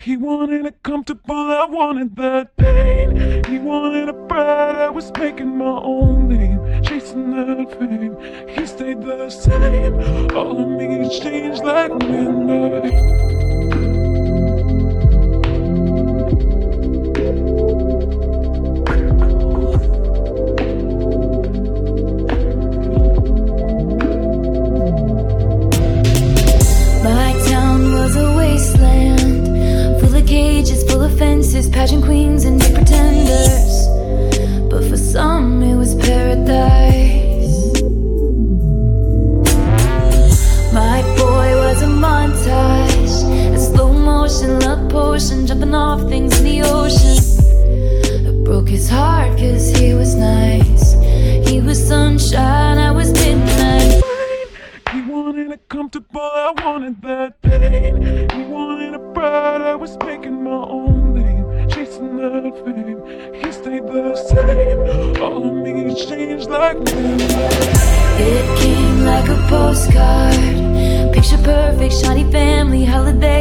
He wanted it comfortable, I wanted that pain. He wanted a bride, I was making my own name, chasing that fame. He stayed the same, all of me changed like midnight. Pageant queens and big pretenders, but for some it was paradise. My boy was a montage, a slow motion love potion, jumping off things in the ocean. I broke his heart cause he was nice. He was sunshine, I was midnight. He wanted it comfortable, I wanted that pain. He wanted a bride, I was making my own name, chasing that fame. He stayed the same, all of me changed like midnight. It came like a postcard, picture perfect, shiny family holiday.